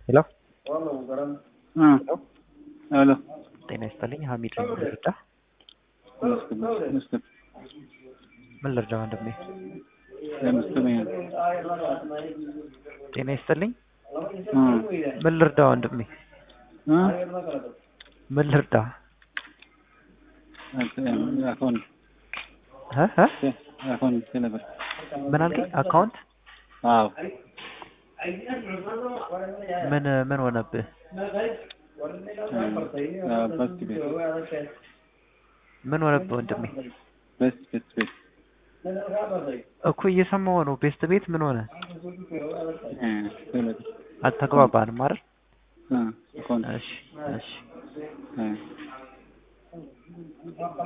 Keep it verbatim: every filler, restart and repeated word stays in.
ሄሎ አ ሄሎ ጤና ይስጥልኝ ሀሚድ ነኝ ልርዳ መስከም ምን ልርዳ ወንድሜ መስከም ጤና ይስጥልኝ አ ምን ልርዳ ወንድሜ አ ምን ልርዳ አካውንት እ እ አካውንት ስለበር ምን አልከኝ አካውንት አዎ ምን ምን ሆነብህ በስት ቤት ምን ሆነብህ ወንድሜ በስት ቤት ቤት እኮ እየሰማሁ ነው ቤስት ቤት ምን ሆነ እ ስለበር አልተግባባንም አይደል አ አካውንት እሺ እሺ እ